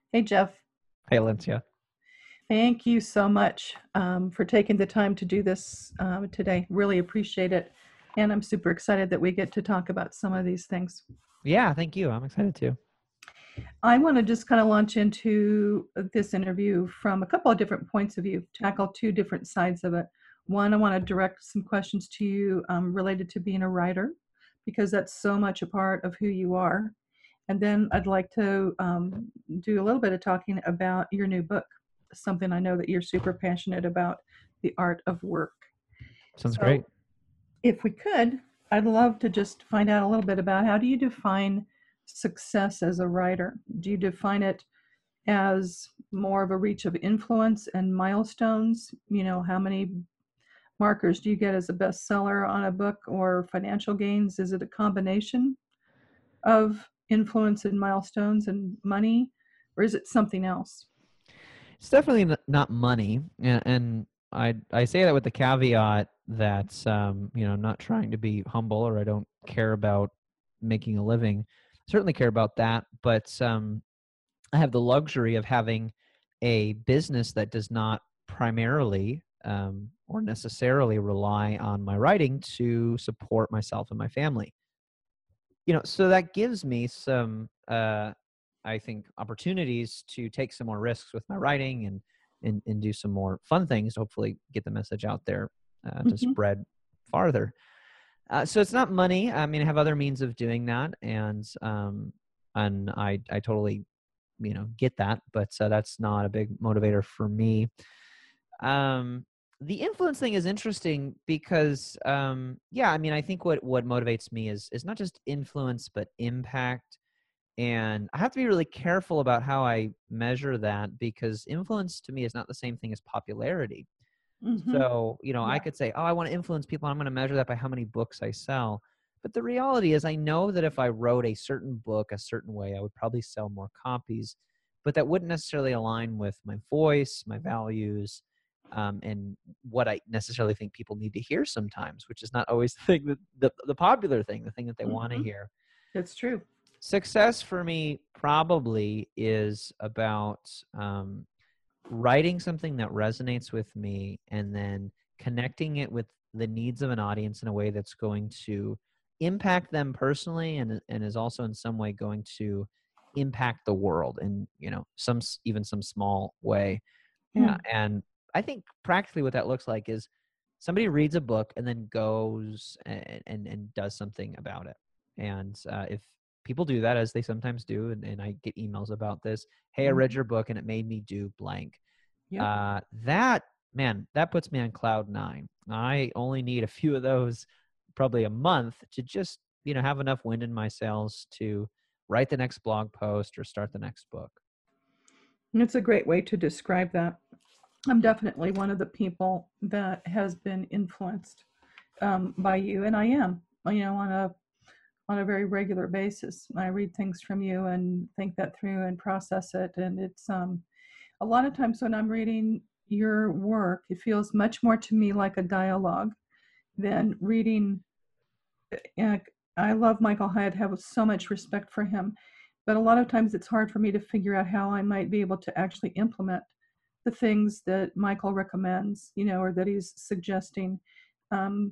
Hey, Jeff. Hey, Lencia. Thank you so much for taking the time to do this today. Really appreciate it. And I'm super excited that we get to talk about some of these things. Yeah, thank you. I'm excited too. I want to just kind of launch into this interview from a couple of different points of view, tackle two different sides of it. One, I want to direct some questions to you related to being a writer, because that's so much a part of who you are. And then I'd like to do a little bit of talking about your new book, something I know that you're super passionate about, The Art of Work. Sounds great. So, if we could, I'd love to just find out a little bit about how do you define success as a writer? Do you define it as more of a reach of influence and milestones? You know, how many markers do you get as a bestseller on a book or financial gains? Is it a combination of influence and milestones and money, or is it something else? It's definitely not money, and I say that with the caveat that I'm not trying to be humble or I don't care about making a living. Certainly care about that, but I have the luxury of having a business that does not primarily or necessarily rely on my writing to support myself and my family. So that gives me some I think opportunities to take some more risks with my writing and do some more fun things to hopefully get the message out there to Mm-hmm. spread farther. So it's not money. I mean, I have other means of doing that, and I totally get that, but that's not a big motivator for me. um the influence thing is interesting because yeah, I mean, I think what motivates me is not just influence but impact. And I have to be really careful about how I measure that, because influence to me is not the same thing as popularity. Mm-hmm. So, I Yeah. could say, oh, I want to influence people. I'm going to measure that by how many books I sell. But the reality is, I know that if I wrote a certain book a certain way, I would probably sell more copies. But that wouldn't necessarily align with my voice, my values, and what I necessarily think people need to hear sometimes, which is not always the thing the popular thing, the thing that they want to Mm-hmm. hear. It's true. Success for me probably is about writing something that resonates with me and then connecting it with the needs of an audience in a way that's going to impact them personally, and is also in some way going to impact the world in some even some small way. Yeah, Hmm. and I think practically what that looks like is somebody reads a book and then goes and does something about it. And if people do that, as they sometimes do, and I get emails about this, hey, I read Mm-hmm. your book and it made me do blank. Yep. That, man, that puts me on cloud nine. I only need a few of those, probably a month, to just have enough wind in my sails to write the next blog post or start the next book. And it's a great way to describe that. I'm definitely one of the people that has been influenced by you, and I am, on a very regular basis. I read things from you and think that through and process it, and it's a lot of times when I'm reading your work, it feels much more to me like a dialogue than reading. uh, I love Michael Hyatt, have so much respect for him, but a lot of times it's hard for me to figure out how I might be able to actually implement the things that Michael recommends, or that he's suggesting. Um,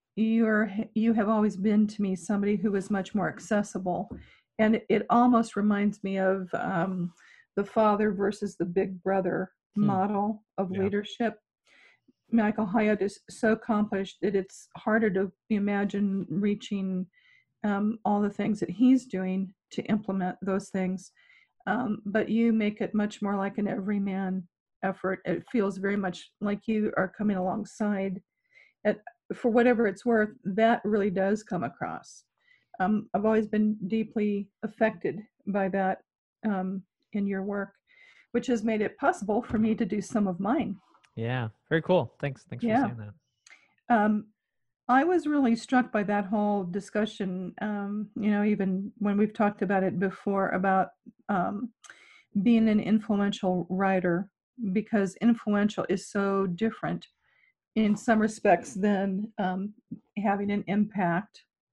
you have always been to me somebody who is much more accessible, and it almost reminds me of the father versus the big brother Hmm. model of Yeah. leadership. Michael Hyatt is so accomplished that it's harder to imagine reaching all the things that he's doing to implement those things. But you make it much more like an everyman effort. It feels very much like you are coming alongside. And for whatever it's worth, that really does come across. I've always been deeply affected by that in your work, which has made it possible for me to do some of mine. Yeah. Very cool. Thanks for Yeah. saying that. Um, I was really struck by that whole discussion, even when we've talked about it before about um, being an influential writer, because influential is so different in some respects than having an impact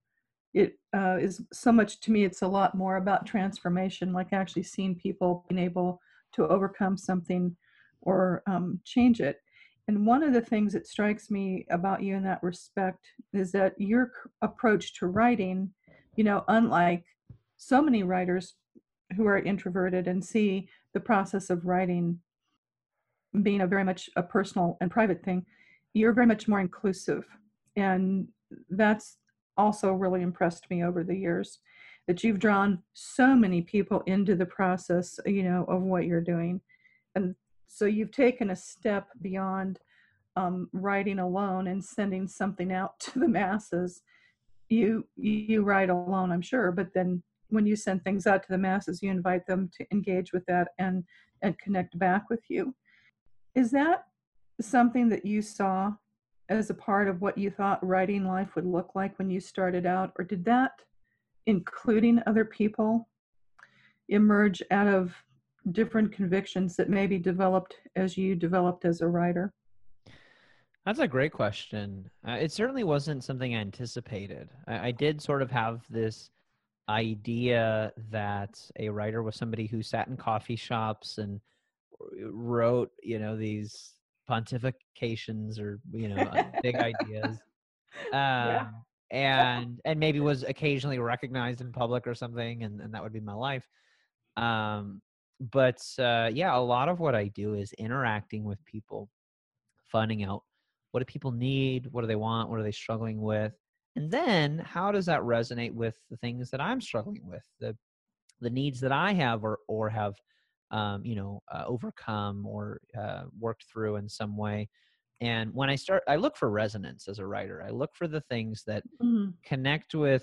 it is so much to me. It's a lot more about transformation, like actually seeing people being able to overcome something or change it. And one of the things that strikes me about you in that respect is that your approach to writing, unlike so many writers who are introverted and see the process of writing being a very much a personal and private thing, you're very much more inclusive. And that's also really impressed me over the years, that you've drawn so many people into the process, of what you're doing. And so you've taken a step beyond writing alone and sending something out to the masses. You write alone, I'm sure, but then when you send things out to the masses, you invite them to engage with that and connect back with you. Is that something that you saw as a part of what you thought writing life would look like when you started out? Or did that, including other people, emerge out of different convictions that maybe developed as you developed as a writer? That's a great question. It certainly wasn't something I anticipated. I did sort of have this idea that a writer was somebody who sat in coffee shops and wrote, these pontifications or, big ideas, Yeah. and maybe was occasionally recognized in public or something, and that would be my life. Um, but yeah, a lot of what I do is interacting with people, finding out what do people need, what do they want, what are they struggling with, and then how does that resonate with the things that I'm struggling with, the needs that I have or have overcome or worked through in some way. And when I look for resonance as a writer. I look for the things that Mhm. connect with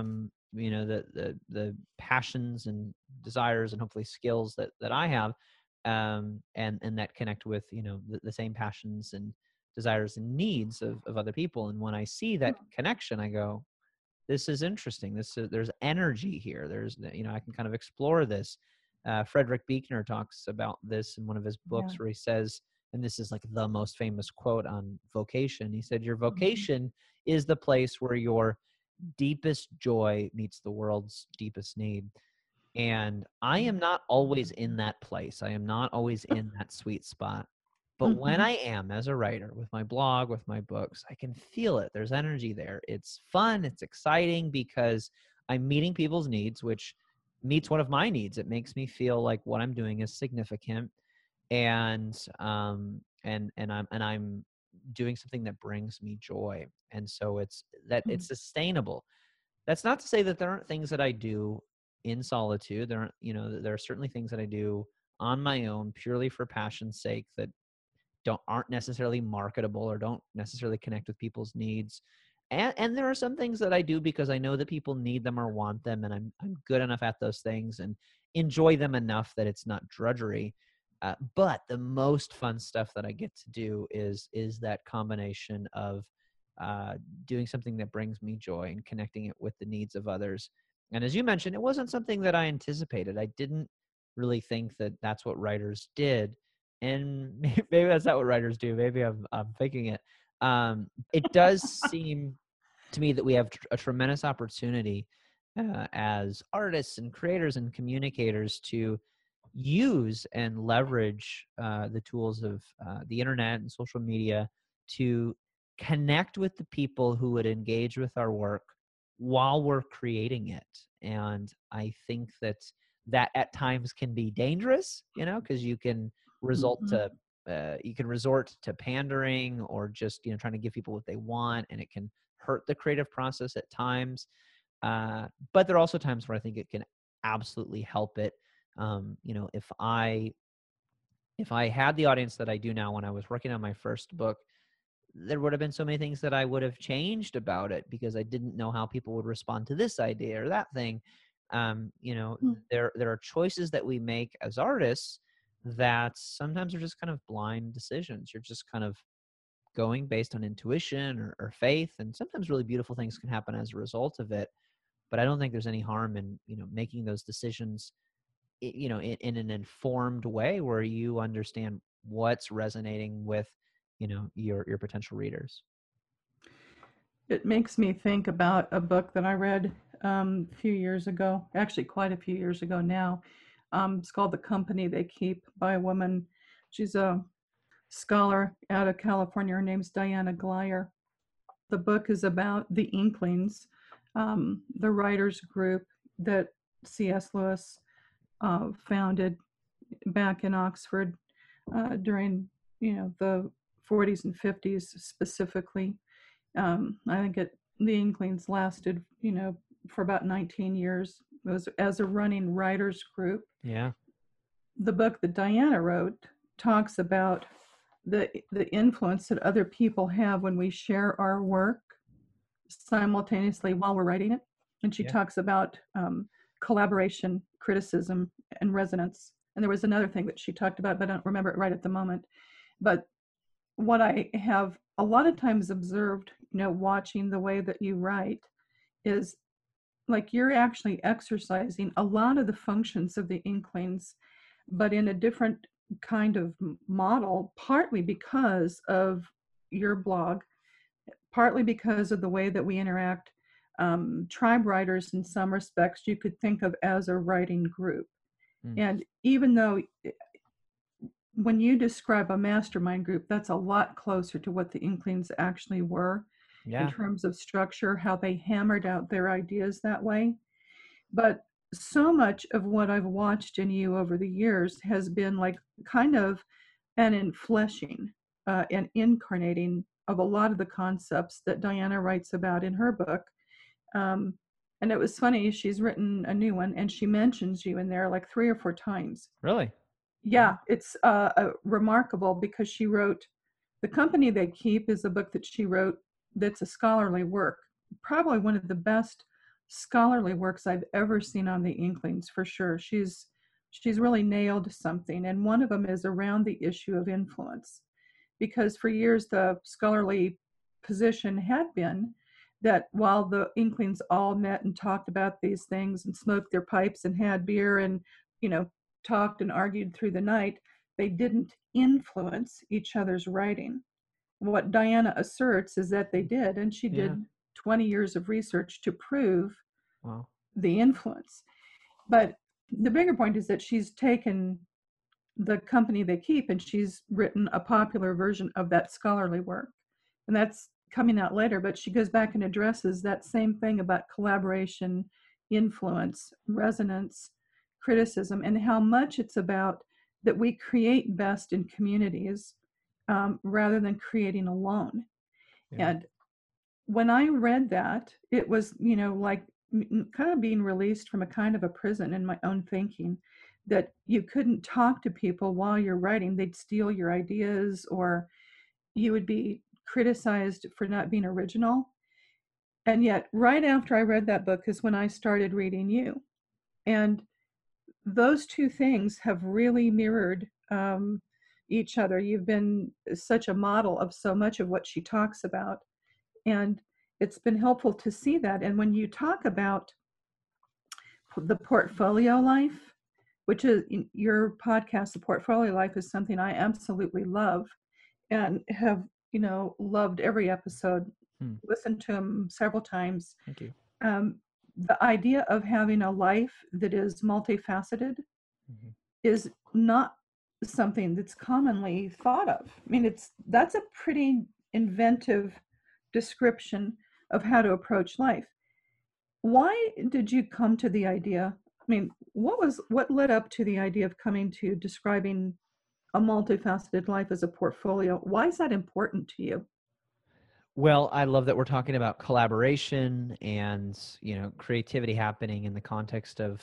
the passions and desires and hopefully skills that I have, and that connect with the same passions and desires and needs of other people. And when I see that connection, I go, this is interesting. There's energy here. I can kind of explore this. Frederick Buechner talks about this in one of his Yeah. books where he says, and this is like the most famous quote on vocation. He said, "Your Mhm. vocation is the place where your deepest joy meets the world's deepest need." And I am not always in that place. I am not always in that sweet spot. But when Mhm. I am as a writer with my blog, with my books, I can feel it. There's energy there. It's fun. It's exciting because I'm meeting people's needs, which meets one of my needs. It makes me feel like what I'm doing is significant, and I'm doing something that brings me joy. And so it's Mhm. sustainable. That's not to say that there aren't things that I do in solitude. There are certainly things that I do on my own purely for passion's sake that aren't necessarily marketable or don't necessarily connect with people's needs. And there are some things that I do because I know that people need them or want them, and I'm good enough at those things and enjoy them enough that it's not drudgery. But the most fun stuff that I get to do is that combination of uh, doing something that brings me joy and connecting it with the needs of others. And as you mentioned, it wasn't something that I anticipated. I didn't really think that that's what writers did, and maybe that's not what writers do. Maybe I'm faking it. It does seem to me that we have a tremendous opportunity as artists and creators and communicators to use and leverage the tools of the internet and social media to connect with the people who would engage with our work while we're creating it. And I think that at times can be dangerous, because Mhm. you can resort to pandering or just trying to give people what they want, and it can hurt the creative process at times. But there are also times where I think it can absolutely help it. If I had the audience that I do now when I was working on my first book, there would have been so many things that I would have changed about it because I didn't know how people would respond to this idea or that thing. Um, you know, Mhm. there are choices that we make as artists that sometimes are just kind of blind decisions. You're just kind of going based on intuition or faith, and sometimes really beautiful things can happen as a result of it. But I don't think there's any harm in making those decisions in an informed way where you understand what's resonating with your potential readers. It makes me think about a book that I read a few years ago, actually quite a few years ago now. It's called The Company They Keep by a woman. She's a scholar out of California. Her name's Diana Glyer. The book is about the Inklings, the writers group that C.S. Lewis founded back in Oxford during, the 40s and 50s specifically. I think the Inklings lasted, for about 19 years. It was as a running writers group. Yeah. The book that Diana wrote talks about the influence that other people have when we share our work simultaneously while we're writing it. And she Yeah. talks about collaboration, criticism, and resonance. And there was another thing that she talked about, but I don't remember it right at the moment. But what I have a lot of times observed, watching the way that you write, is like you're actually exercising a lot of the functions of the Inklings, but in a different kind of model, partly because of your blog, partly because of the way that we interact. Tribe writers, in some respects, you could think of as a writing group. Mm. And even though when you describe a mastermind group, that's a lot closer to what the Inklings actually were in Yeah. terms of structure, how they hammered out their ideas that way. But so much of what I've watched in you over the years has been like kind of an enfleshing, and incarnating of a lot of the concepts that Diana writes about in her book. Um, and it was funny, she's written a new one and she mentions you in there like 3 or 4 times. Really? Yeah, it's remarkable because she wrote The Company They Keep is a book that she wrote that's a scholarly work, probably one of the best scholarly works I've ever seen on the Inklings, for sure. She's really nailed something, and one of them is around the issue of influence, because for years the scholarly position had been that while the Inklings all met and talked about these things and smoked their pipes and had beer and, you know, talked and argued through the night, they didn't influence each other's writing. What Diana asserts is that they did, and she Yeah. did 20 years of research to prove Wow. the influence. But the bigger point is that she's taken The Company They Keep and she's written a popular version of that scholarly work. And that's coming out later, but she goes back and addresses that same thing about collaboration, influence, resonance, criticism, and how much it's about that we create best in communities, rather than creating alone. Yeah. And when I read that, it was, like kind of being released from a kind of a prison in my own thinking, that you couldn't talk to people while you're writing. They'd steal your ideas, or you would be criticized for not being original. And yet, right after I read that book is when I started reading you. And those two things have really mirrored each other. You've been such a model of so much of what she talks about. And it's been helpful to see that. And when you talk about the portfolio life, which is your podcast, The Portfolio Life, is something I absolutely love and have, loved every episode, listened to them several times. Thank you. The idea of having a life that is multifaceted Mhm. is not something that's commonly thought of. I mean, that's a pretty inventive description of how to approach life. Why did you come to the idea? I mean, what led up to the idea of coming to describing a multifaceted life as a portfolio? Why is that important to you? Well, I love that we're talking about collaboration and, creativity happening in the context of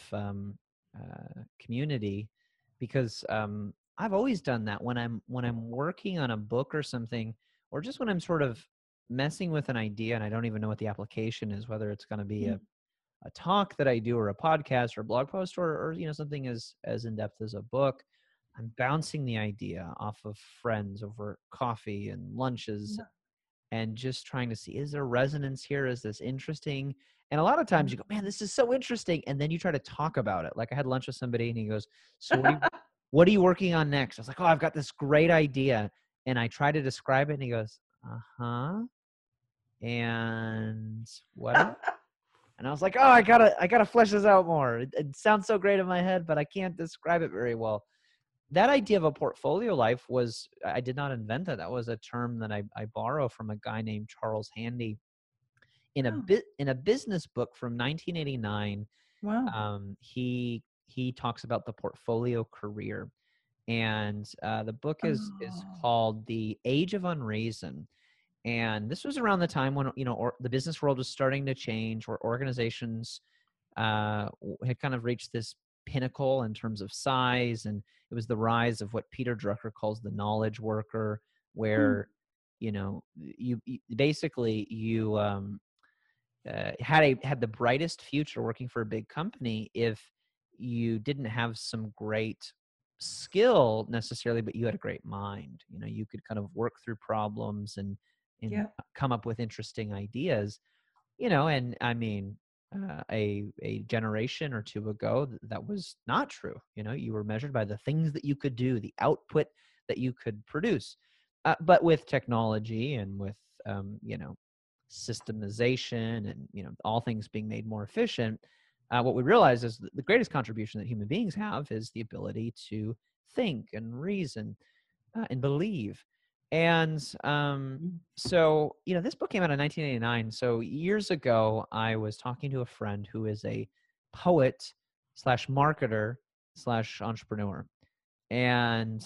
community, because I've always done that when I'm working on a book or something, or just when I'm sort of messing with an idea and I don't even know what the application is, whether it's going to be a talk that I do or a podcast or a blog post or something as in depth as a book. I'm bouncing the idea off of friends over coffee and lunches, and just trying to see, is there resonance here? Is this interesting? And a lot of times you go, man, this is so interesting. And then you try to talk about it. Like I had lunch with somebody and he goes, so what are you working on next? I was like, oh, I've got this great idea. And I try to describe it and he goes, uh-huh. And what else? And I was like, oh, I gotta flesh this out more. It sounds so great in my head, but I can't describe it very well. That idea of a portfolio life was, I did not invent that. That was a term that I borrow from a guy named Charles Handy Oh, in a business book from 1989. wow. He talks about the portfolio career, and the book is Oh, called The Age of Unreason. And this was around the time when, the business world was starting to change, where organizations had kind of reached this pinnacle in terms of size, and it was the rise of what Peter Drucker calls the knowledge worker, hmm. where you basically you had the brightest future working for a big company if you didn't have some great skill necessarily, but you had a great mind. You could kind of work through problems and Yeah. come up with interesting ideas. And I mean, a generation or two ago, that was not true. You were measured by the things that you could do, the output that you could produce. But with technology and with systemization and all things being made more efficient, what we realize is that the greatest contribution that human beings have is the ability to think and reason and believe. And Mm. so, this book came out in 1989. So years ago, I was talking to a friend who is a poet slash marketer slash entrepreneur. And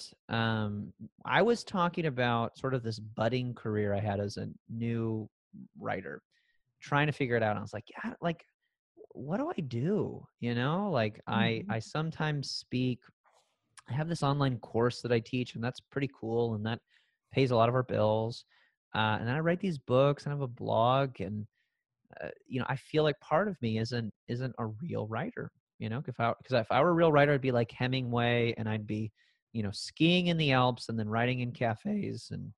I was talking about sort of this budding career I had as a new writer, trying to figure it out. And I was like, yeah, like, what do I do? Like Mhm. I sometimes speak. I have this online course that I teach, and that's pretty cool, and that pays a lot of our bills. And then I write these books and I have a blog, and I feel like part of me isn't a real writer. Because if I were a real writer, I'd be like Hemingway, and I'd be, skiing in the Alps and then writing in cafes and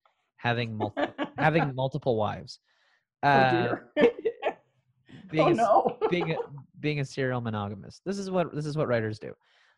having multiple wives. Oh Uh, dear. Oh being a no. being a being a serial monogamist. This is what writers do.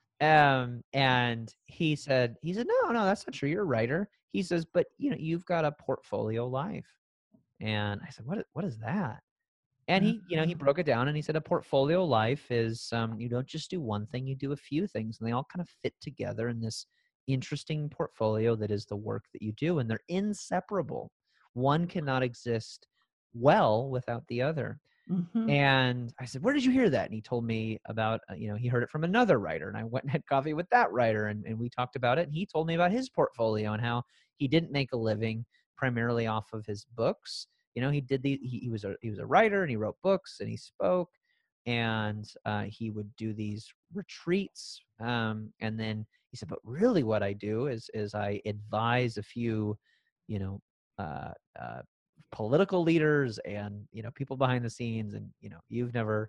And he said, no, no, that's not true. You're a writer. He says, but you've got a portfolio life. And I said, what is that? And he broke it down, and he said a portfolio life is, you don't just do one thing, you do a few things, and they all kind of fit together in this interesting portfolio that is the work that you do, and they're inseparable. One cannot exist well without the other. Hmm. And I said, where did you hear that? And he told me about, he heard it from another writer. And I went and had coffee with that writer, and we talked about it. And he told me about his portfolio and how he didn't make a living primarily off of his books. He did he was a writer, and he wrote books, and he spoke, and he would do these retreats. And then he said, but really what I do is I advise a few, you know, uh, uh, political leaders and people behind the scenes, and you've never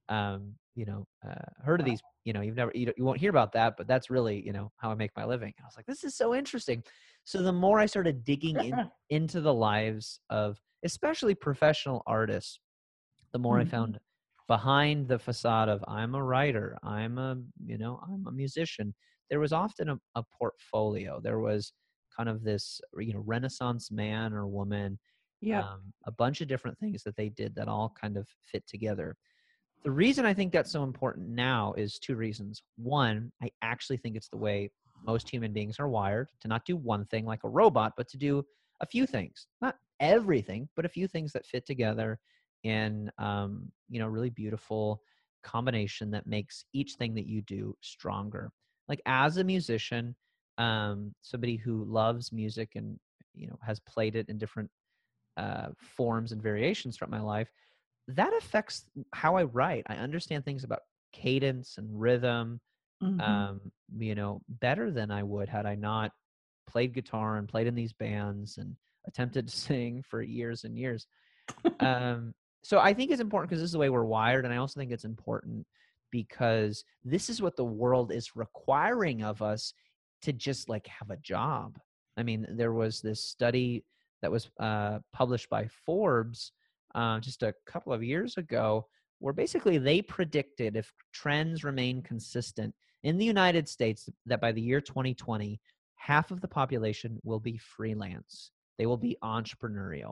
heard of Wow. these, you won't hear about that, but that's really how I make my living. And I was like, this is so interesting. So the more I started digging into the lives of especially professional artists, the more I Hmm. found behind the facade of I'm a writer, I'm a musician, there was often a portfolio. There was kind of this, Renaissance man or woman, Yep. a bunch of different things that they did that all kind of fit together. The reason I think that's so important now is two reasons. One, I actually think it's the way most human beings are wired, to not do one thing like a robot, but to do a few things. Not everything, but a few things that fit together in, really beautiful combination that makes each thing that you do stronger. Like as a musician, somebody who loves music and has played it in different forms and variations throughout my life, that affects how I write. I understand things about cadence and rhythm, Hmm. better than I would had I not played guitar and played in these bands and attempted to sing for years and years. Um, so I think it's important because this is the way we're wired. And I also think it's important because this is what the world is requiring of us, to just like have a job. I mean, there was this study that was published by Forbes just a couple of years ago, where basically they predicted, if trends remain consistent in the United States, that by the year 2020, half of the population will be freelance. They will be entrepreneurial.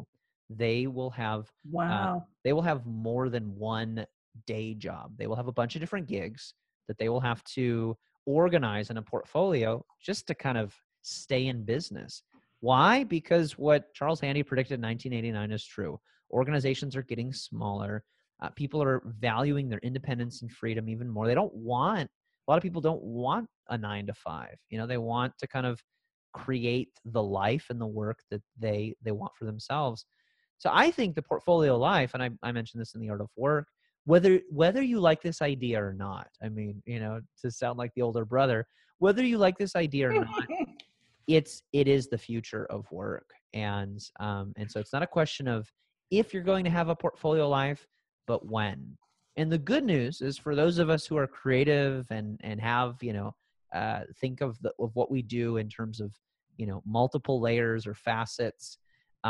they will have Wow. they will have more than one day job. They will have a bunch of different gigs that they will have to organize in a portfolio just to kind of stay in business. Why? Because what Charles Handy predicted in 1989 is true. Organizations are getting smaller. People are valuing their independence and freedom even more. They don't want, a lot of people don't want a 9 to 5. You know, they want to kind of create the life and the work that they want for themselves. So I think the portfolio life, and I mentioned this in The Art of Work, whether you like this idea or not, I mean, you know, to sound like the older brother, whether you like this idea or not, it is the future of work. And so it's not a question of if you're going to have a portfolio life, but when. And the good news is for those of us who are creative and have, you know, think of what we do in terms of, you know, multiple layers or facets,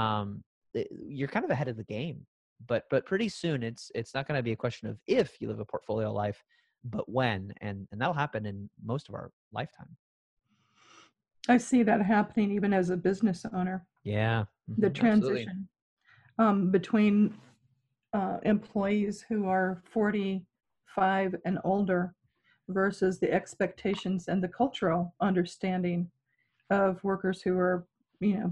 you're kind of ahead of the game. But pretty soon it's not going to be a question of if you live a portfolio life, but when, and that'll happen in most of our lifetime. I see that happening even as a business owner. Yeah, The absolutely. transition between employees who are 45 and older versus the expectations and the cultural understanding of workers who are, you know,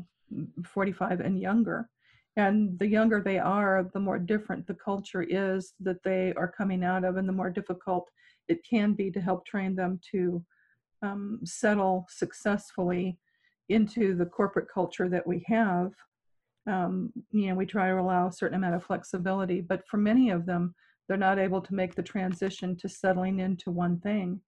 45 and younger. And the younger they are, the more different the culture is that they are coming out of, and the more difficult it can be to help train them to settle successfully into the corporate culture that we have. You know, we try to allow a certain amount of flexibility, but for many of them, they're not able to make the transition to settling into one thing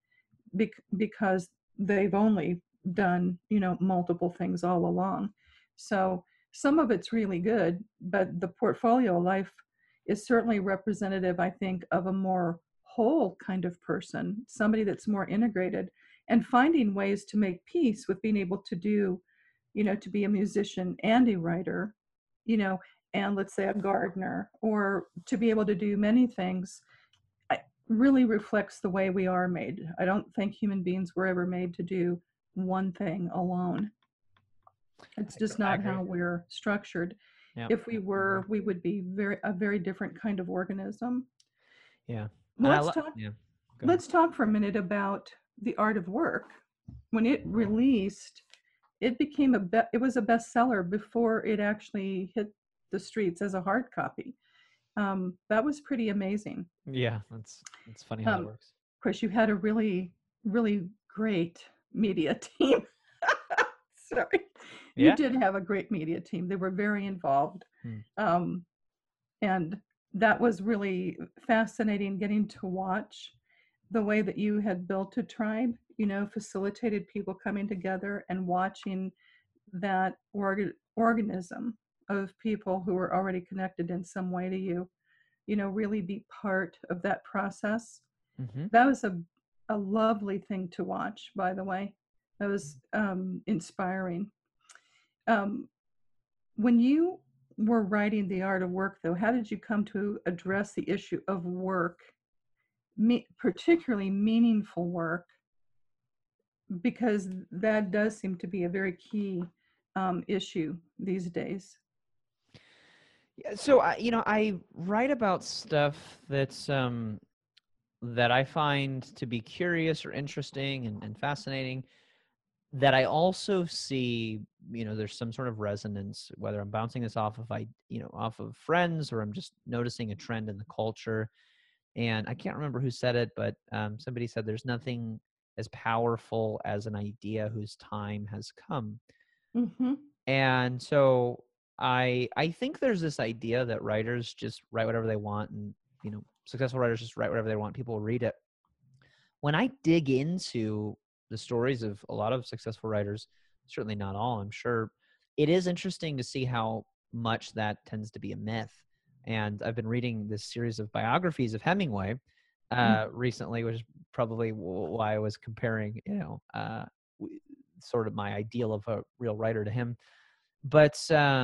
because they've only done, you know, multiple things all along. So some of it's really good, but the portfolio life is certainly representative, I think, of a more whole kind of person, somebody that's more integrated and finding ways to make peace with being able to do, you know, to be a musician and a writer, you know, and let's say a gardener, or to be able to do many things. I, really reflects the way we are made. I don't think human beings were ever made to do one thing alone. It's just I not agree. how we're structured. Yeah, If we I agree. were, we would be a very different kind of organism. Yeah, Well, and I love. Yeah, go ahead. let's talk for a minute about The Art of Work. When it released, it became it was a bestseller before it actually hit the streets as a hard copy. That was pretty amazing. Yeah, that's funny how that Of works. course, you had a really, really great media team. Sorry, you Yeah. did have a great media team. They were very involved, Hmm. um, and that was really fascinating getting to watch the way that you had built a tribe. You know, facilitated people coming together and watching that organism of people who were already connected in some way to you. You know, really be part of that process. Hmm. That was a lovely thing to watch, by the way. That was inspiring. Um, when you were writing The Art of Work, though, how did you come to address the issue of work, particularly meaningful work? Because that does seem to be a very key issue these days. Yeah, so I write about stuff that I find to be curious or interesting and fascinating. That I also see, you know, there's some sort of resonance, whether I'm bouncing this off of off of friends, or I'm just noticing a trend in the culture. And I can't remember who said it, but somebody said there's nothing as powerful as an idea whose time has come. Mm-hmm. And so I think there's this idea that writers just write whatever they want, and successful writers just write whatever they want. People will read it. When I dig into the stories of a lot of successful writers, certainly not all, I'm sure, it is interesting to see how much that tends to be a myth. And I've been reading this series of biographies of Hemingway recently, which is probably why I was comparing, sort of my ideal of a real writer to him. But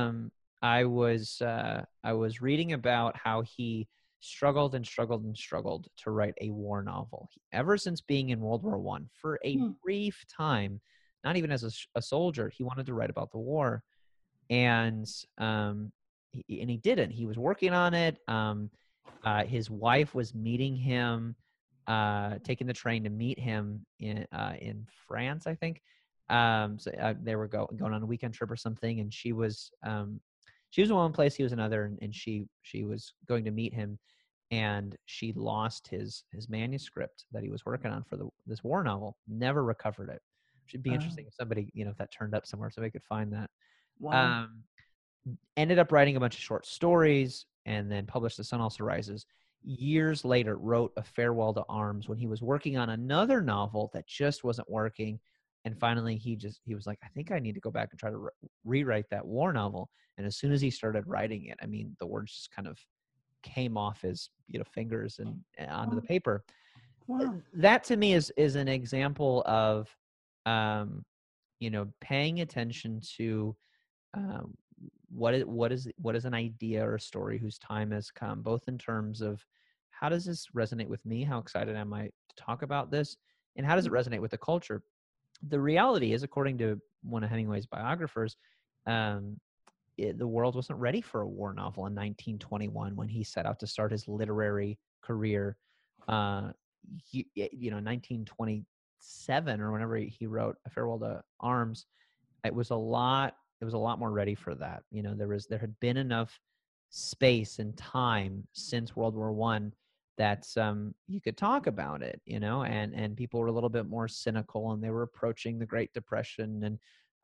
I was reading about how he struggled and struggled and struggled to write a war novel. Ever since being in World War I, for a brief time, not even as a soldier, he wanted to write about the war. And and he didn't. He was working on it. His wife was meeting him, taking the train to meet him in France, I think. They were going on a weekend trip or something, and she was in one place, he was another, and she was going to meet him, and she lost his manuscript that he was working on for this war novel. Never recovered it. Should be Oh, interesting if somebody, if that turned up somewhere, somebody could find that. wow. Um, Ended up writing a bunch of short stories and then published The Sun Also Rises. Years later, wrote A Farewell to Arms when he was working on another novel that just wasn't working. And finally, he was like, I think I need to go back and try to rewrite that war novel. And as soon as he started writing it, I mean, the words just kind of came off his fingers and onto the Oh, paper. wow. That to me is an example of paying attention to um, what is an idea or a story whose time has come, both in terms of how does this resonate with me, how excited am I to talk about this, and how does it resonate with the culture. The reality is, according to one of Hemingway's biographers, um, the world wasn't ready for a war novel in 1921 when he set out to start his literary career. 1927 or whenever he wrote A Farewell to Arms, it was a lot more ready for that. There had been enough space and time since World War I that you could talk about it, and people were a little bit more cynical, and they were approaching the Great Depression, and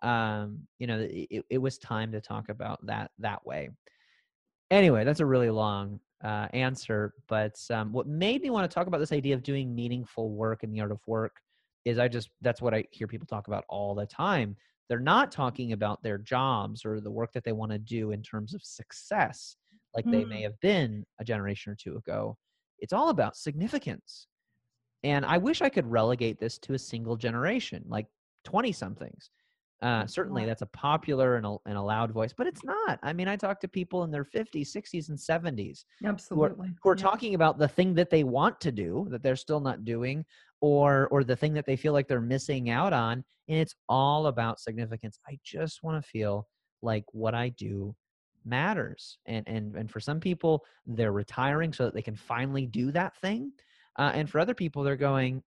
it was time to talk about that way. Anyway, that's a really long answer, but what made me want to talk about this idea of doing meaningful work in the art of work is that's what I hear people talk about all the time. They're not talking about their jobs or the work that they want to do in terms of success, like they may Mm, have been a generation or two ago. It's all about significance. And I wish I could relegate this to a single generation, like 20 somethings. Certainly wow. that's a popular and a loud voice, but it's not. I mean, I talk to people in their 50s, 60s, and 70s who are Absolutely. who are Yeah. talking about the thing that they want to do that they're still not doing, or the thing that they feel like they're missing out on, and it's all about significance. I just want to feel like what I do matters. And for some people, they're retiring so that they can finally do that thing. And for other people, they're going,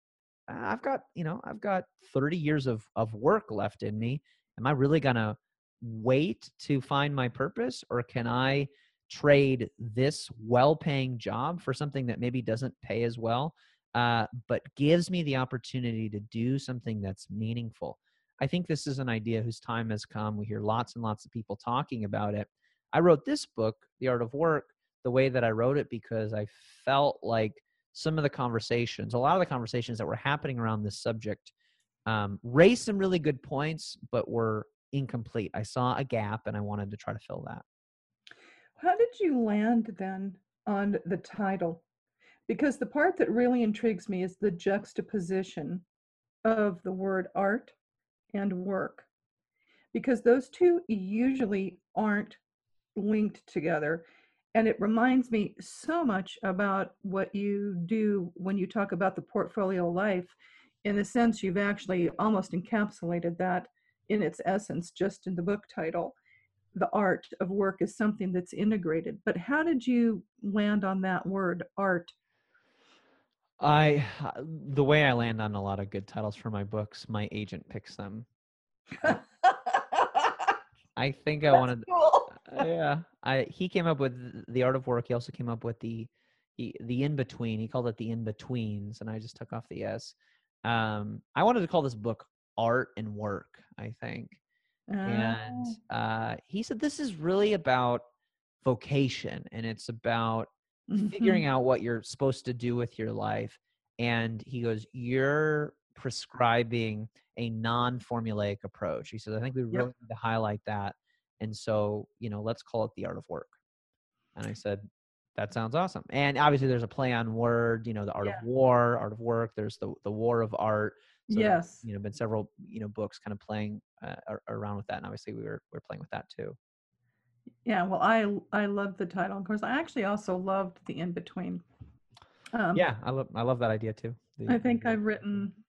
I've got 30 years of work left in me. Am I really gonna wait to find my purpose, or can I trade this well-paying job for something that maybe doesn't pay as well, but gives me the opportunity to do something that's meaningful? I think this is an idea whose time has come. We hear lots and lots of people talking about it. I wrote this book, The Art of Work, the way that I wrote it because I felt like a lot of the conversations that were happening around this subject raised some really good points, but were incomplete. I saw a gap and I wanted to try to fill that. How did you land then on the title? Because the part that really intrigues me is the juxtaposition of the word art and work, because those two usually aren't linked together. And it reminds me so much about what you do when you talk about the portfolio life. In the sense, you've actually almost encapsulated that in its essence just in the book title. The art of work is something that's integrated. But how did you land on that word, art? I The way I land on a lot of good titles for my books, my agent picks them. I, I think I That's wanted, cool. yeah. He came up with The Art of Work. He also came up with the in between. He called it the in betweens, and I just took off the S. I wanted to call this book Art and Work, I think. And Oh, he said this is really about vocation, and it's about figuring mhm. out what you're supposed to do with your life. And he goes, you're prescribing a non-formulaic approach. He says, I think we really Yep. need to highlight that. And so, let's call it The Art of Work. And I said, that sounds awesome. And obviously there's a play on word, the art of Yeah. war, art of work. There's the war of art. So there's, Yes. been several, books kind of playing around with that. And obviously we're playing with that too. Yeah. Well, I love the title. Of course, I actually also loved the in between. Um, Yeah. I love that idea too. I The think idea of I've between. written.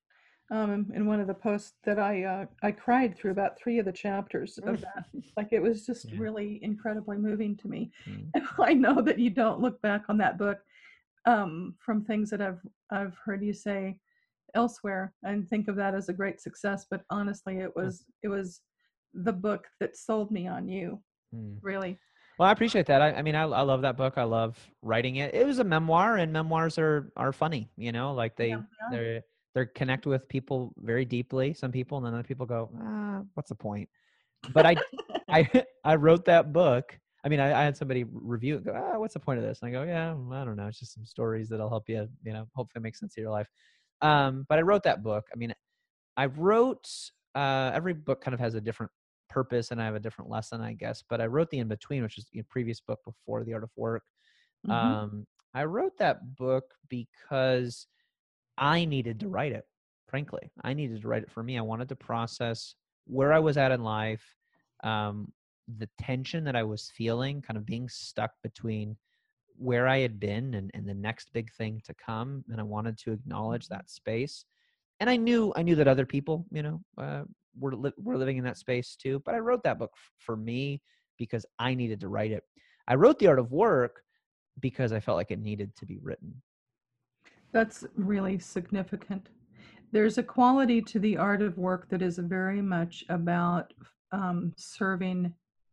in one of the posts that I cried through about 3 of the chapters of that. Like, it was just Yeah. really incredibly moving to me. Mm. And I know that you don't look back on that book, from things that I've heard you say elsewhere and think of that as a great success, but honestly, Huh. it was the book that sold me on you, Mm. really. Well, I appreciate that. I mean, I love that book. I love writing it. It was a memoir, and memoirs are funny. You know, like Yeah, yeah. they're connect with people very deeply. Some people, and then other people go, what's the point? But I I wrote that book. I mean, I had somebody review it, and go, what's the point of this? And I go, yeah, I don't know. It's just some stories that'll help you, you know, hopefully make sense of your life. But I wrote that book. I mean, I wrote every book kind of has a different purpose, and I have a different lesson, I guess. But I wrote the in between, which is the previous book before The Art of Work. Hmm. I wrote that book because I needed to write it. Frankly, I needed to write it for me. I wanted to process where I was at in life, um, the tension that I was feeling, kind of being stuck between where I had been and the next big thing to come, and I wanted to acknowledge that space. And I knew that other people, you know, were living in that space too. But I wrote that book for me because I needed to write it. I wrote The Art of Work because I felt like it needed to be written. That's really significant. There's a quality to the art of work that is very much about serving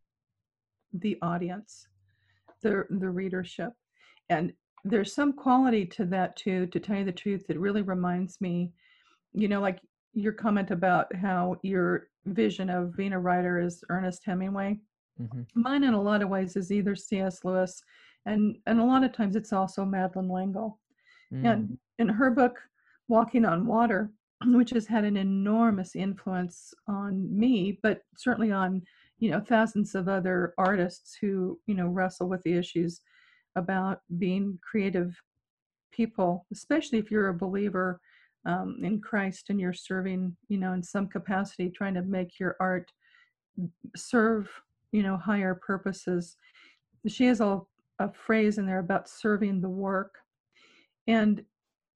the audience, the readership, and there's some quality to that too. To tell you the truth, it really reminds me, like your comment about how your vision of being a writer is Ernest Hemingway. Hmm. Mine, in a lot of ways, is either C.S. Lewis, and a lot of times it's also Madeline L'Engle. Mm, And in her book, Walking on Water, which has had an enormous influence on me, but certainly on, thousands of other artists who, wrestle with the issues about being creative people, especially if you're a believer in Christ and you're serving, in some capacity, trying to make your art serve, higher purposes. She has a phrase in there about serving the work. And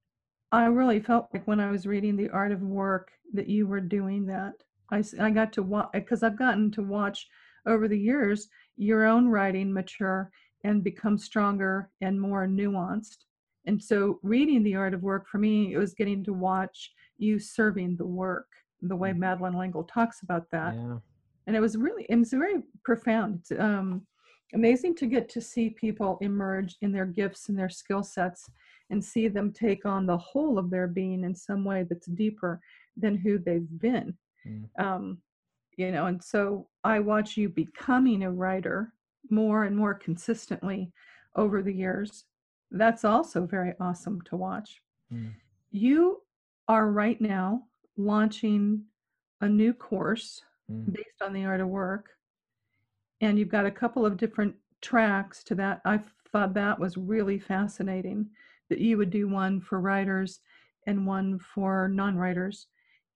I really felt like when I was reading The Art of Work that you were doing that. I got to watch, because I've gotten to watch over the years your own writing mature and become stronger and more nuanced. And so reading The Art of Work for me, it was getting to watch you serving the work, the way mm, Madeline L'Engle talks about that. yeah. And it was very profound. It's amazing to get to see people emerge in their gifts and their skill sets and see them take on the whole of their being in some way that's deeper than who they've been. Mm, um, and so I watch you becoming a writer more and more consistently over the years. That's also very awesome to watch. mm, You are right now launching a new course mm, based on the art of work, and you've got a couple of different tracks to that. I thought that was really fascinating that you would do one for writers and one for non-writers.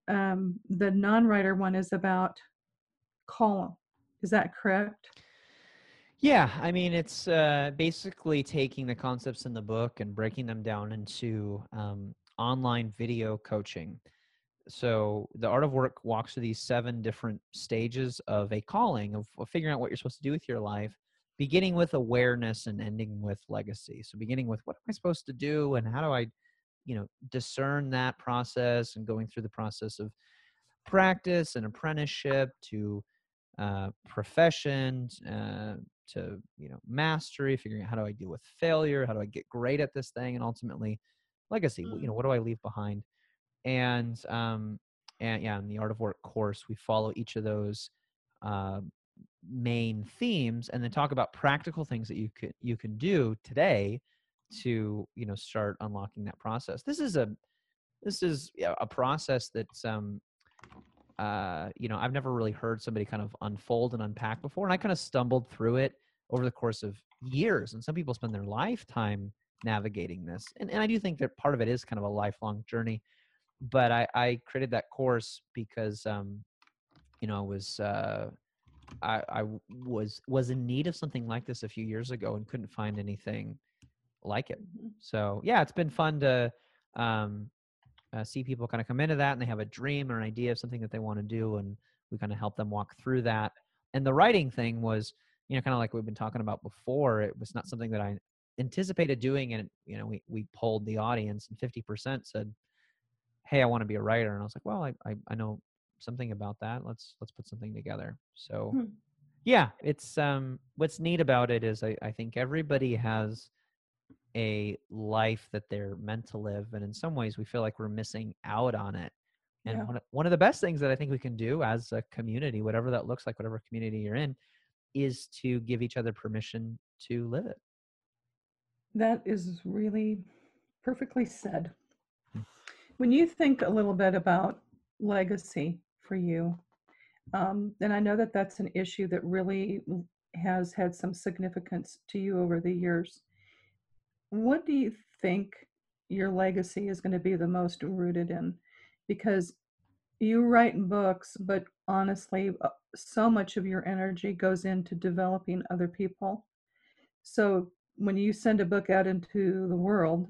The non-writer one is about column. Is that correct? yeah, I mean, it's basically taking the concepts in the book and breaking them down into online video coaching. So the Art of Work walks through these 7 different stages of a calling of figuring out what you're supposed to do with your life, beginning with awareness and ending with legacy. So beginning with what am I supposed to do and how do I, discern that process, and going through the process of practice and apprenticeship to professions, to mastery, figuring out how do I deal with failure, how do I get great at this thing, and ultimately legacy. Mm. What do I leave behind? And yeah, in the Art of Work course, we follow each of those uh, main themes, and then talk about practical things that you can do today to start unlocking that process. This is yeah, a process that's I've never really heard somebody kind of unfold and unpack before, and I kind of stumbled through it over the course of years. And some people spend their lifetime navigating this, and I do think that part of it is kind of a lifelong journey. But I created that course because I was I was in need of something like this a few years ago and couldn't find anything like it. Mhm. So yeah, it's been fun to see people kind of come into that and they have a dream or an idea of something that they want to do, and we kind of help them walk through that. And the writing thing was, kind of like we've been talking about before. It was not something that I anticipated doing, and we polled the audience, and 50% said, "Hey, I want to be a writer." And I was like, "Well, I know something about that. Let's put something together." So Hmm. yeah, it's what's neat about it is I think everybody has a life that they're meant to live, and in some ways we feel like we're missing out on it. And Yeah, one of the best things that I think we can do as a community, whatever that looks like, whatever community you're in, is to give each other permission to live it. that is really perfectly said. Hmm. When you think a little bit about legacy for you, and I know that that's an issue that really has had some significance to you over the years. What do you think your legacy is going to be the most rooted in? Because you write books, but honestly, so much of your energy goes into developing other people. So when you send a book out into the world,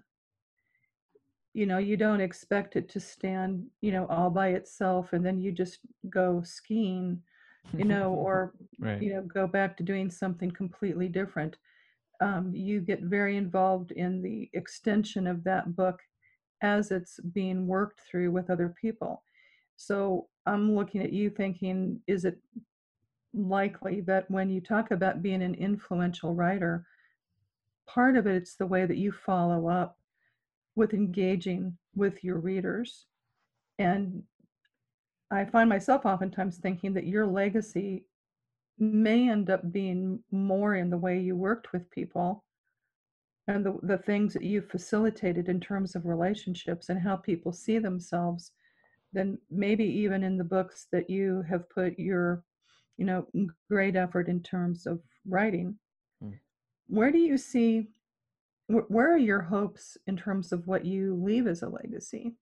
you don't expect it to stand, all by itself and then you just go skiing, or, Right. go back to doing something completely different. You get very involved in the extension of that book as it's being worked through with other people. So I'm looking at you thinking, is it likely that when you talk about being an influential writer, part of it's the way that you follow up with engaging with your readers? And I find myself oftentimes thinking that your legacy may end up being more in the way you worked with people and the things that you facilitated in terms of relationships and how people see themselves than maybe even in the books that you have put your, great effort in terms of writing. Hmm. Where do you see, where are your hopes in terms of what you leave as a legacy?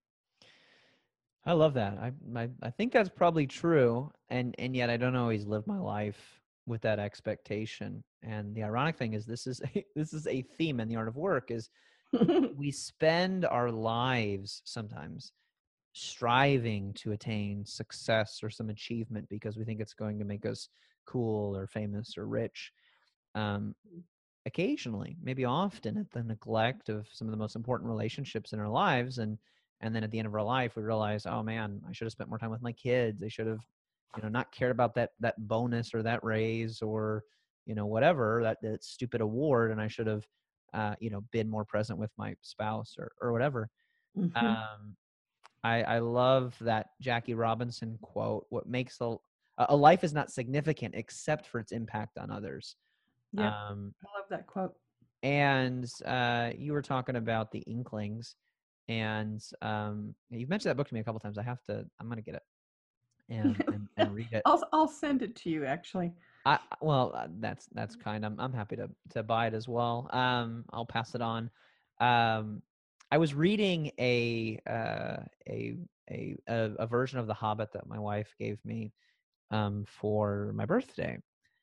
I love that. I think that's probably true, and yet I don't always live my life with that expectation. And the ironic thing is, this is this is a theme in the art of work. Is we spend our lives sometimes striving to attain success or some achievement because we think it's going to make us cool or famous or rich. Um, Occasionally, maybe often, at the neglect of some of the most important relationships in our lives, and then at the end of our life we realize, oh man, I should have spent more time with my kids. I should have, not cared about that bonus or that raise or, whatever, that stupid award, and I should have, been more present with my spouse or whatever. Hmm. um I love that Jackie Robinson quote, what makes a life is not significant except for its impact on others. Yep, um I love that quote. and you were talking about the Inklings, and you've mentioned that book to me a couple times. I'm gonna get it and read it. I'll send it to you actually. Well, that's kind. I'm happy to buy it as well. I'll pass it on. Um, I was reading a version of The Hobbit that my wife gave me for my birthday.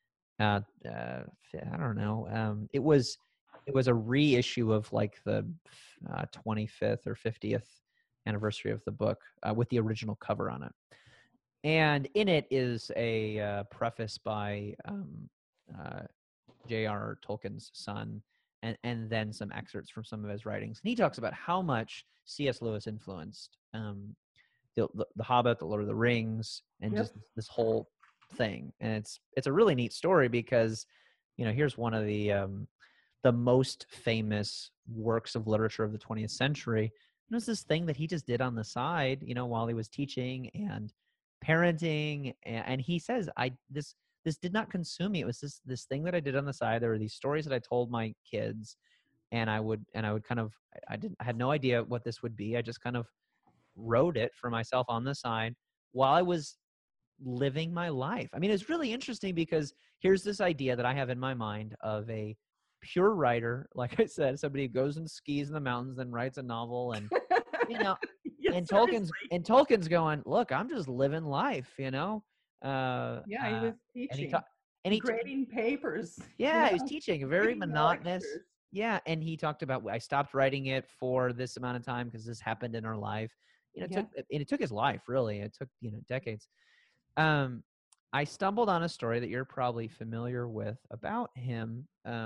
I don't know. It was a reissue of like the 25th or 50th anniversary of the book with the original cover on it, and in it is a preface by uh, J.R. Tolkien's son, and then some excerpts from some of his writings. And he talks about how much C.S. Lewis influenced the Hobbit, the Lord of the Rings, and Yep. just this whole thing. And it's a really neat story because, here's one of the most famous works of literature of the 20th century. And it was this thing that he just did on the side, while he was teaching and parenting. And he says, this did not consume me. It was this thing that I did on the side. There were these stories that I told my kids, and I would kind of, I had no idea what this would be. I just kind of wrote it for myself on the side while I was living my life. I mean, it's really interesting because here's this idea that I have in my mind of a pure writer, like I said, somebody who goes and skis in the mountains, then writes a novel, and you know, Yes, and Tolkien's seriously. and Tolkien's going, look, I'm just living life, uh, Yeah, he uh, was and he teaching, taught, and grading papers, yeah, he was teaching very giving monotonous. lectures. Yeah, and he talked about, I stopped writing it for this amount of time because this happened in our life. it Yeah. took his life, really. It took, decades. Um, I stumbled on a story that you're probably familiar with about him.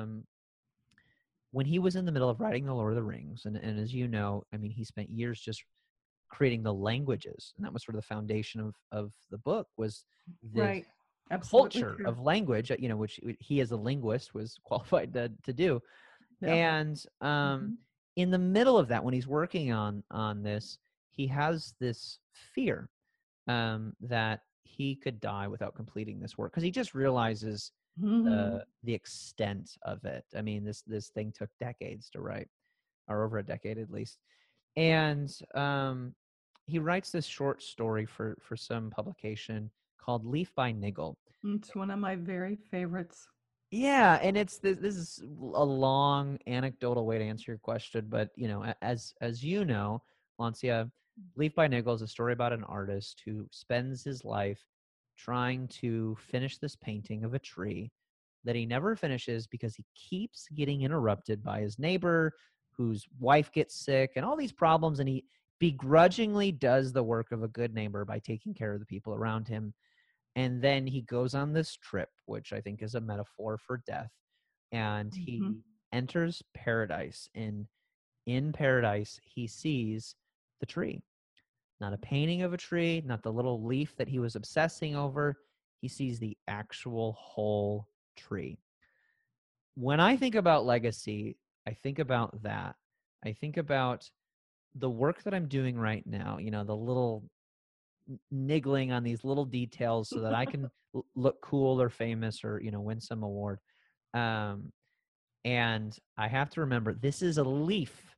When he was in the middle of writing The Lord of the Rings, and as you know, I mean, he spent years just creating the languages, and that was sort of the foundation of the book, was this Right. Absolutely culture true. of language, which he as a linguist was qualified to do. Yeah. And Hmm. in the middle of that, when he's working on this, he has this fear that he could die without completing this work, because he just realizes Hmm. the extent of it. I mean, this thing took decades to write, or over a decade at least. And he writes this short story for some publication called Leaf by Niggle. It's one of my very favorites. Yeah, and it's this is a long anecdotal way to answer your question, but as you know, Lancia, Leaf by Niggle is a story about an artist who spends his life trying to finish this painting of a tree that he never finishes because he keeps getting interrupted by his neighbor, whose wife gets sick, and all these problems, and he begrudgingly does the work of a good neighbor by taking care of the people around him. And then he goes on this trip, which I think is a metaphor for death, and Hmm. he enters paradise. And in paradise, he sees the tree. Not a painting of a tree, not the little leaf that he was obsessing over. He sees the actual whole tree. When I think about legacy, I think about that. I think about the work that I'm doing right now, the little niggling on these little details so that I can look cool or famous, or win some award. Um, and I have to remember, this is a leaf,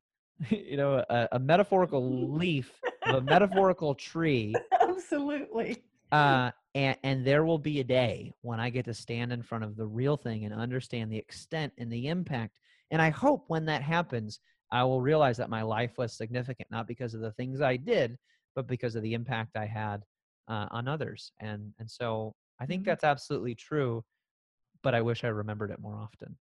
a metaphorical leaf of a metaphorical tree. Absolutely. And there will be a day when I get to stand in front of the real thing and understand the extent and the impact. And I hope when that happens, I will realize that my life was significant, not because of the things I did, but because of the impact I had on others. And so I think Mhm. that's absolutely true, but I wish I remembered it more often.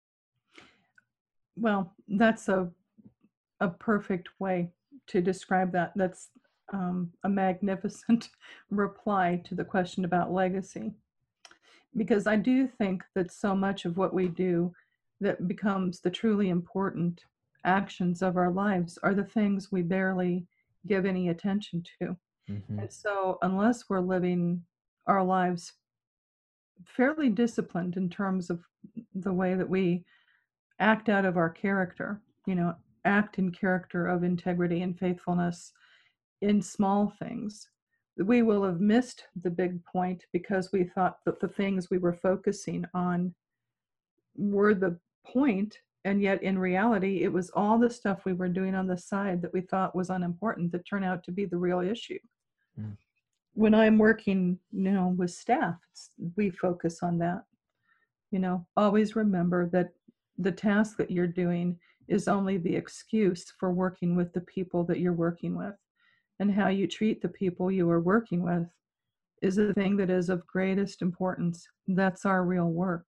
Well, that's a perfect way to describe that. That's a magnificent reply to the question about legacy. Because I do think that so much of what we do that becomes the truly important actions of our lives are the things we barely give any attention to. Hmm. And so, unless we're living our lives fairly disciplined in terms of the way that we act out of our character, act in character of integrity and faithfulness in small things, we will have missed the big point because we thought that the things we were focusing on were the point. And yet, in reality, it was all the stuff we were doing on the side that we thought was unimportant that turned out to be the real issue. Mm. When I'm working, with staff, we focus on that. Always remember that the task that you're doing is only the excuse for working with the people that you're working with. And how you treat the people you are working with is the thing that is of greatest importance. That's our real work.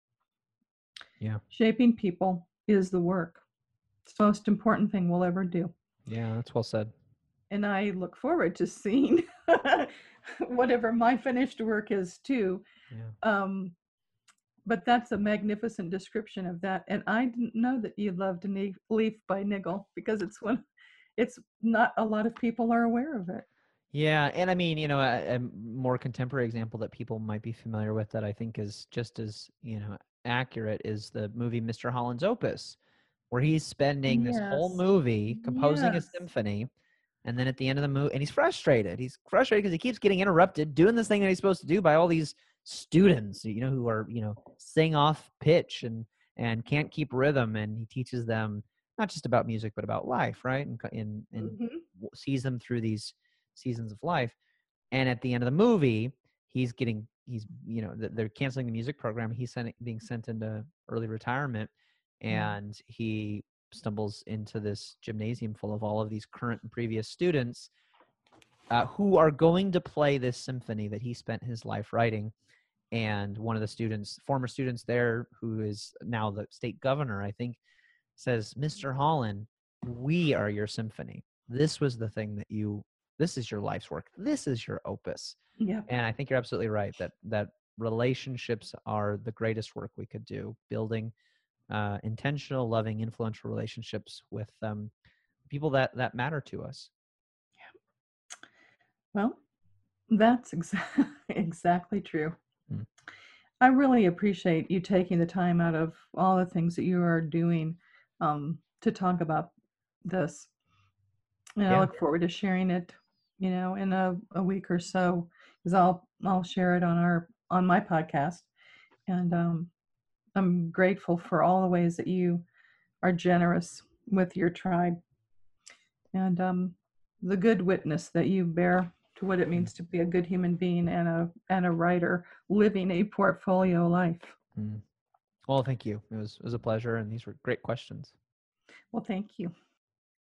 Yeah. Shaping people is the work. It's the most important thing we'll ever do. Yeah, that's well said. And I look forward to seeing whatever my finished work is too. Yeah. Um, but that's a magnificent description of that. And I didn't know that you loved Leaf by Niggle because it's not a lot of people are aware of it. Yeah, and I mean, a more contemporary example that people might be familiar with that I think is just as, accurate is the movie Mr. Holland's Opus, where he's spending this whole Yes. movie composing a Yes. symphony, and then at the end of the movie, and he's frustrated. He's frustrated because he keeps getting interrupted doing this thing that he's supposed to do by all these students, who are, sing off pitch and can't keep rhythm, and he teaches them not just about music but about life, right? And Hmm. sees them through these seasons of life. And at the end of the movie, they're canceling the music program. He's being sent into early retirement, Yeah. and he stumbles into this gymnasium full of all of these current and previous students who are going to play this symphony that he spent his life writing. And one of the former students there, who is now the state governor, I think, says, "Mr. Holland, we are your symphony. This was the thing that you this is your life's work. This is your opus. Yeah. And I think you're absolutely right that relationships are the greatest work we could do, building intentional, loving, influential relationships with people that matter to us. Well, that's exactly true. Mm. I really appreciate you taking the time out of all the things that you are doing to talk about this. And I Yeah. look forward to sharing it, in a week or so, because I'll share it on my podcast. And I'm grateful for all the ways that you are generous with your tribe, and the good witness that you bear to what it Mm. means to be a good human being and a writer living a portfolio life. Mm. Well, thank you. It was a pleasure, and these were great questions. Well, thank you.